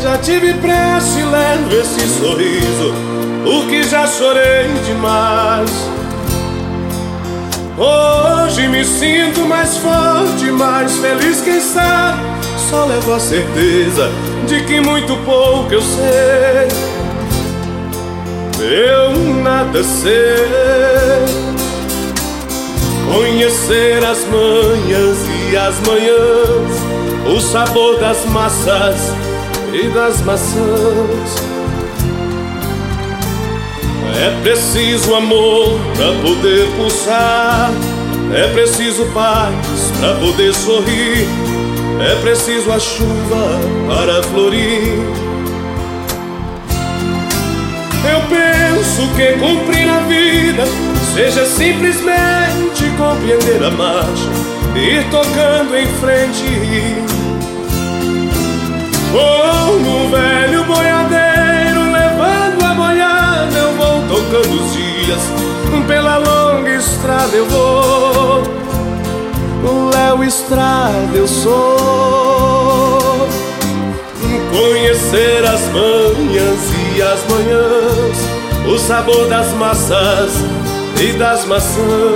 já tive pressa e levo esse sorriso, porque já chorei demais. Hoje me sinto mais forte, mais feliz, quem sabe só levo a certeza de que muito pouco eu sei. Eu nada sei, conhecer as manhas e as manhãs, o sabor das massas e das maçãs. É preciso amor pra poder pulsar, é preciso paz pra poder sorrir, é preciso a chuva para florir. Eu penso que cumprir a vida seja simplesmente compreender a marcha, ir tocando em frente, como um velho boiadeiro levando a boiada. Eu vou tocando os dias, pela longa estrada eu vou, o Léo Estrada eu sou. Conhecer as manhãs e as manhãs, o sabor das massas e das maçãs.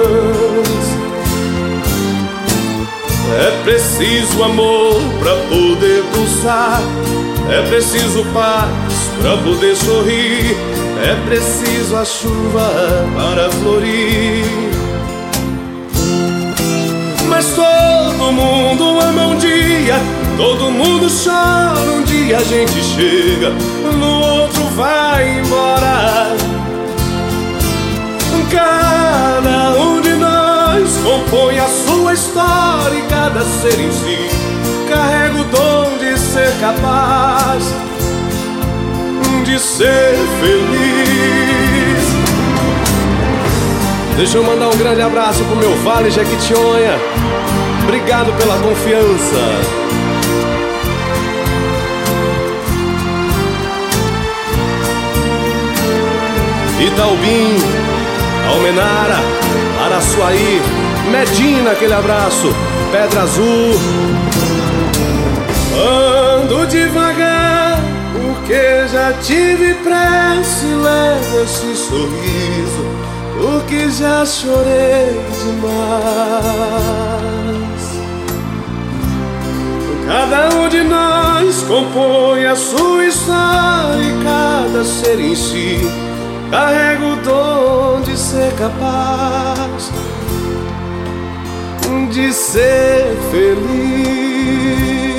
É preciso amor pra poder pulsar, é preciso paz pra poder sorrir, é preciso a chuva para florir. Mas todo mundo ama um dia, todo mundo chora um dia, a gente chega, no outro vai embora. Cada um de nós compõe a sua história e cada ser em si carrega o dom de ser capaz de ser feliz. Deixa eu mandar um grande abraço pro meu Vale Jequitinhonha. Obrigado pela confiança. Itaubim, Almenara, Araçuaí, Medina, aquele abraço, Pedra Azul. Ando devagar, porque já tive pressa e levo esse sorriso, porque já chorei demais. Cada um de nós compõe a sua história e cada ser em si carrega o dom de ser capaz de ser feliz.